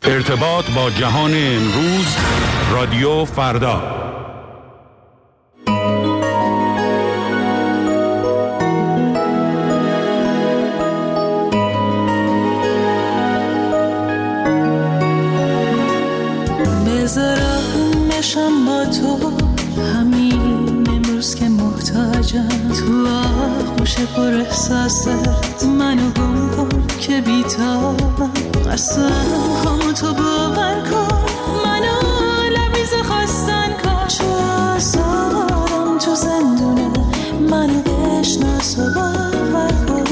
ارتباط با جهان امروز، رادیو فردا. بذارم بشم با تو همین امروز که محتاجم، تو آغوش پر احساست منو گم کن که بیتابم، اصلا همون تو باور کن منو لبریز خواستن کن، چو آزارم تو زندونه منو بشناس و باور کن.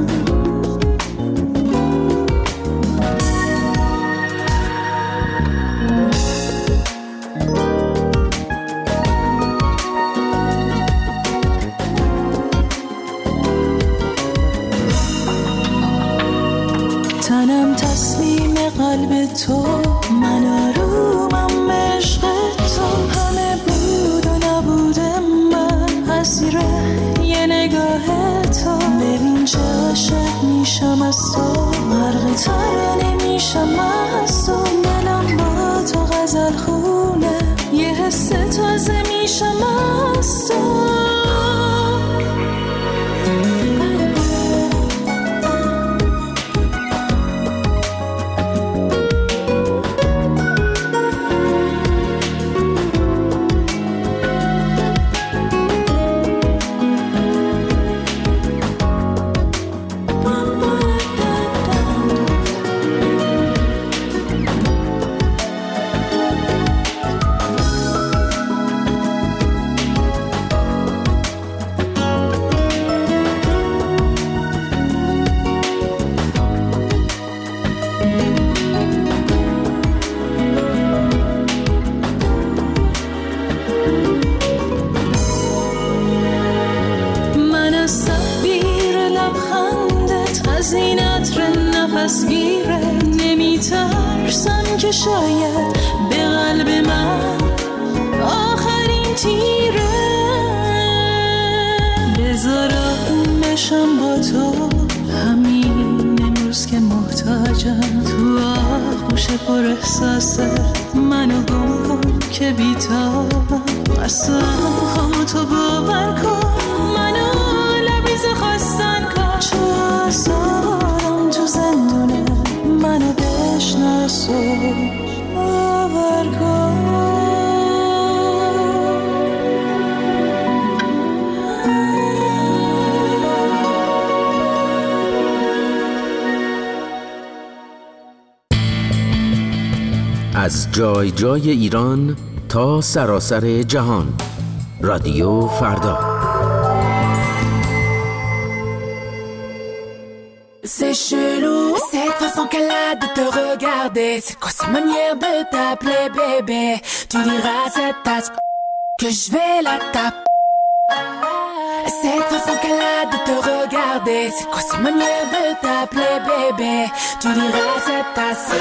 تنم تسلیم قلب تو، من آرومم عشق تو، همه بود و نبود من اسیر یه نگاه تو، ببین چه عاشق میشم از تو، غرق ترانه میشم از تو، دلم با تو غزل خونه، یه حس تازه میشم از تو. که شاید به قلب من آخرین تیره، بذارم بشم با تو همین امروز که محتاجم، تو آغوش پر احساست منو گم کن که بیتابم، اصلا همون تو باور کن منو لبریز خواستن کن، چو آزارم تو زندونه منو بشناس و باور کن. از جای جای ایران تا سراسر جهان، رادیو فردا. C'est chelou, cette façon qu'elle a de te regarder. C'est quoi sa manière de t'appeler bébé? Tu diras à cette tasse que je vais la taper. Cette façon qu'elle a de te regarder. C'est quoi sa manière de t'appeler bébé? Tu diras à cette tasse.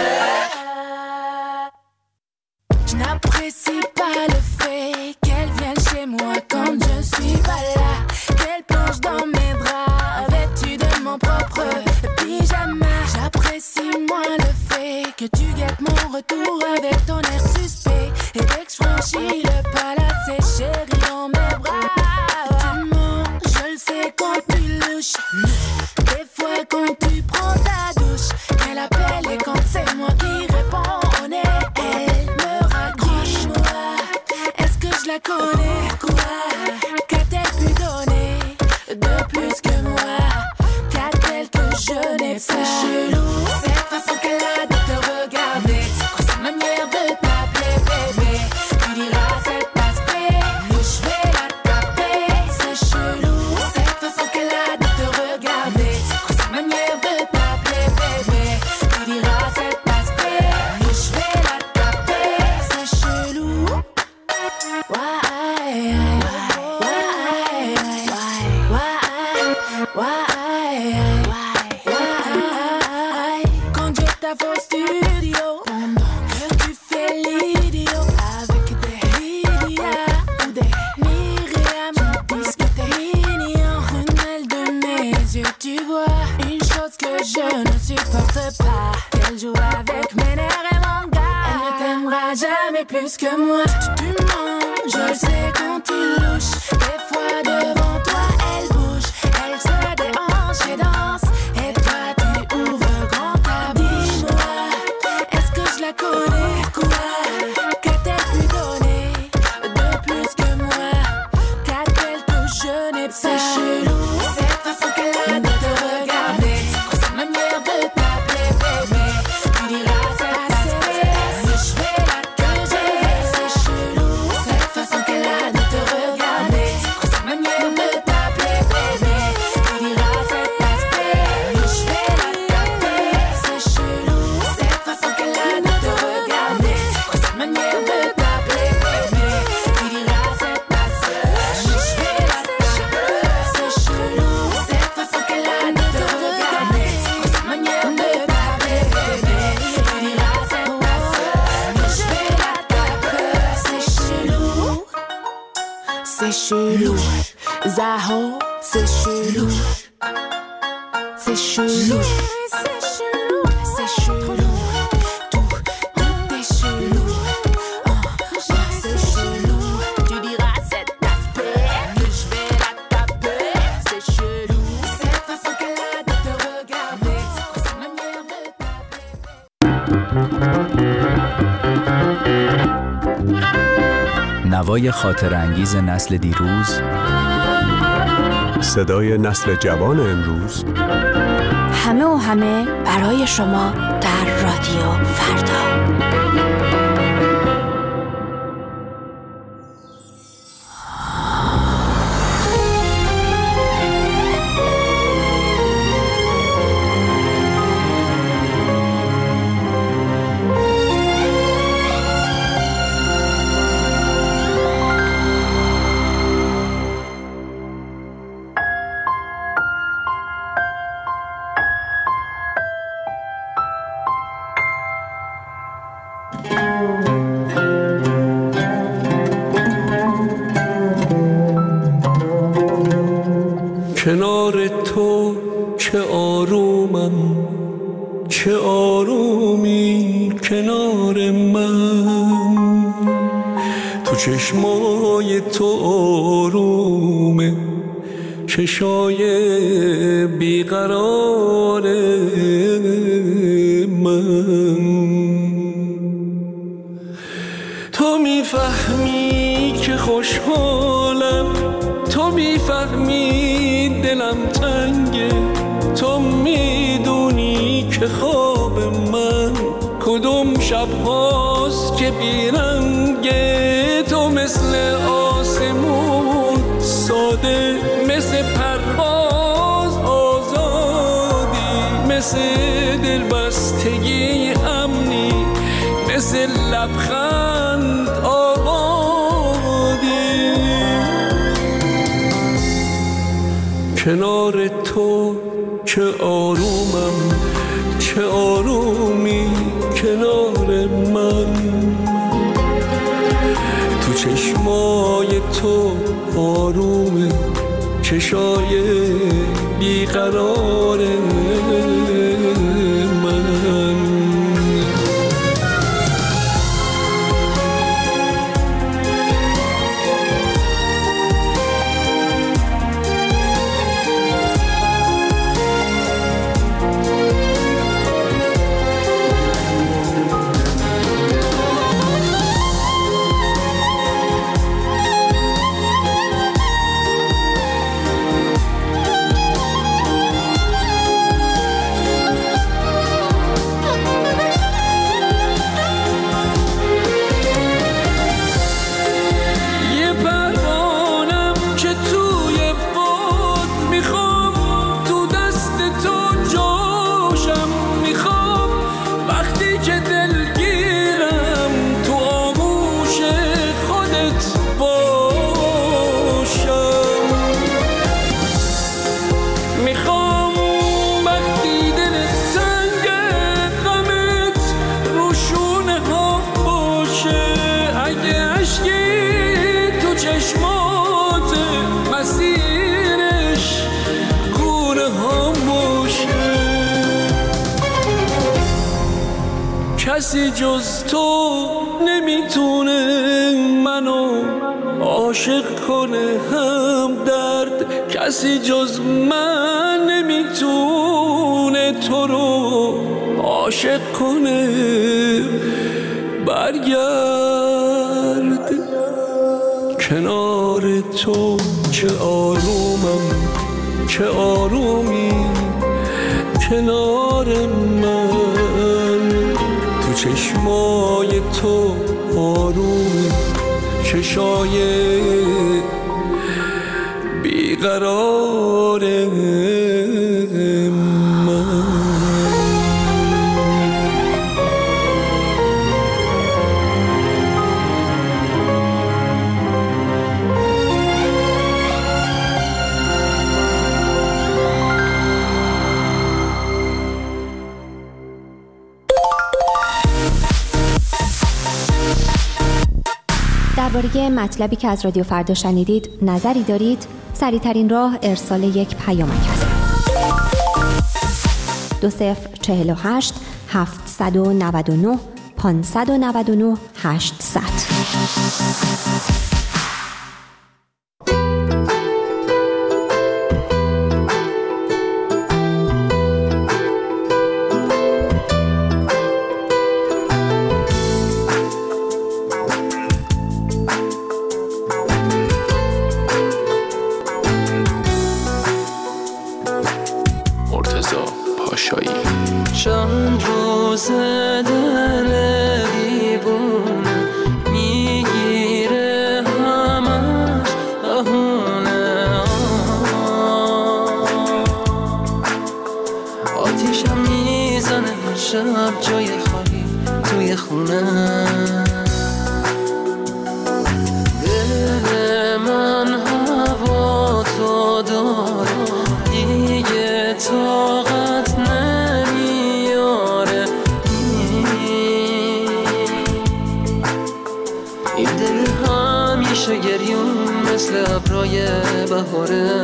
Je n'apprécie pas le fait qu'elle vienne chez moi quand je suis pas là, qu'elle plonge dans mes draps vêtue de mon propre pyjama. J'apprécie moins le fait que tu guettes mon retour avec ton air suspect, et dès que je franchis le palace, chérie dans mes bras. Tu mens, je le sais quand tu louches, des fois quand tu prends ta douche, qu'elle appelle et quand c'est moi qui réponds, on est elle me raccroche. Moi, est-ce que je la connais? Quoi qu'a-t-elle pu donner de plus que moi? Qu'a-t-elle que je n'ai pas? C'est chelou, cette façon qu'elle a de te regarder. C'est quoi sa manière de t'appeler bébé? Tu diras cette passe près que je vais la taper. C'est chelou, cette façon qu'elle a de te regarder. C'est quoi sa manière de t'appeler bébé? Tu diras cette passe près que je vais la taper. C'est chelou. Why? Quand Dieu t'a fait au studio, pendant que tu fais l'idiot avec des Lydia ou des Myriam, qui disent que t'es mignon. Prunelle de mes yeux, tu vois une chose que je ne supporte pas, qu'elle joue avec mes nerfs et mais plus que moi. Tu mens, je le sais quand tu louches. Des fois devant toi elle bouge, elle se déhanche et danse. Et toi tu ouvres grand ta bouche. Dis-moi, est-ce que je la connais? Quoi? Qu'a-t-elle pu donner de plus que moi? Qu'a-t-elle que je n'ai pas? C'est chelou, cette façon qu'elle a de te regarder, cette manière de t'appeler bébé. Tu diras c'est mais je fais là que j'ai. C'est chelou, cette façon qu'elle a de te regarder, cette manière de t'appeler bébé. Tu diras c'est mais je fais là taper. C'est chelou, cette façon qu'elle a de te regarder, cette manière de t'appeler bébé. Tu diras c'est mais je fais là taper. C'est chelou, cette façon qu'elle a de te regarder, cette manière de t'appeler bébé. Tu diras c'est mais je fais la taper. C'est chelou, c'est chelou. Zaho, c'est chelou, c'est chelou, c'est chelou, tout est chelou. C'est chelou, tu diras cet aspect que je vais la taper. C'est chelou, cette façon qu'elle a de te regarder, cette manière de t'appeler. نوای خاطر انگیز نسل دیروز، صدای نسل جوان امروز، همه و همه برای شما در رادیو فردا. کنار تو چه آرومم، چه آرومی کنار من. تو چشمای تو آرومه، چشای بیقرار من. تو میفهمی که خوشحالم، تو میفهمی دلم تنگه، تو میدونی که خواب من کدوم شب هاست که بیرنگه. تو مثل آسمون ساده، مثل پرواز آزادی، مثل دلبستگی امنی، مثل لبخند آبادی. کنار تو چه آرومم، چه آرومی کنار من. تو چشمای تو آرومه، چشای بیقرار من. کسی جز تو نمیتونه منو عاشق کنه هم درد، کسی جز من نمیتونه تو رو عاشق کنه. برگرد کنار تو، چه آرومم چه آرومی کنار من. تو چشمای تو آرومی، چشای بیقرار درباره مطلبی که از رادیو فردا شنیدید نظری دارید؟ سریع‌ترین راه ارسال یک پیامک است. 2048 799 599 800. چند روز دل دیوونه میگیره همش اهونه، آتیشم میزنه شب جای خالی توی خونه. دل من هوا تو داره دیگه طاقت نمیاره، این دل همیشه گریون مثل ابرای بهاره.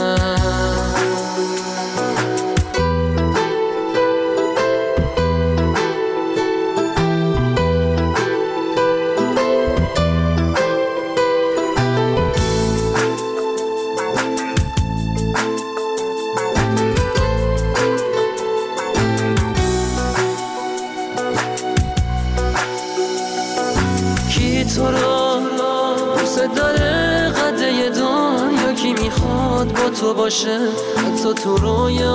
تو را دوست داره قده دنیا، کی میخواد با تو باشه حتی تو رویا،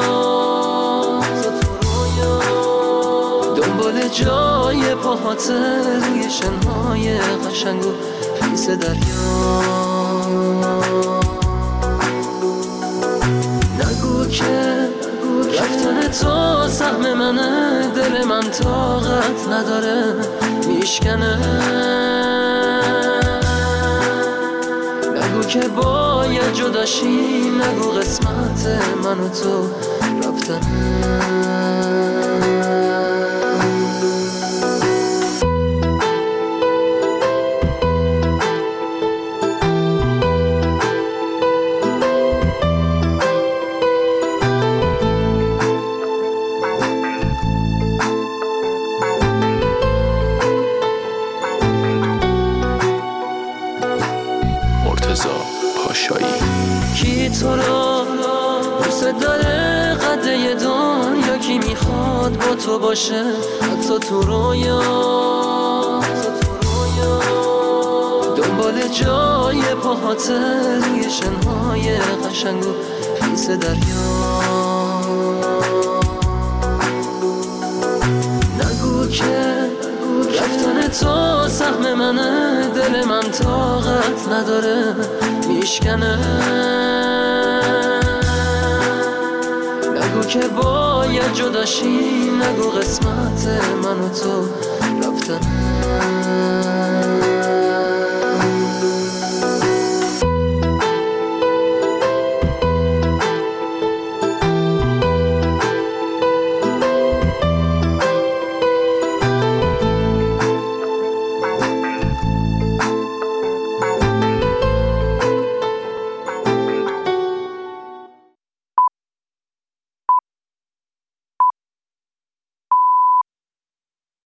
دنبال جای پاهاته روی شنهای قشنگ و خیس دریا. نگو که رفتن تو سهم منه، دل من طاقت نداره میشکنه. نگو که باید جداشی، نگو قسمت من و تو رفتنه. کی تو را دوست داره قده دنیا، کی میخواد با تو باشه حتی تو رویا، دنبال جای پاهاته روی شنهای قشنگ و خیس دریا. نگو که رفتن تو سهم منه، دل من طاقت نداره میشکنه. نگو که باید جداشی، نگو قسمت من و تو رفتنه.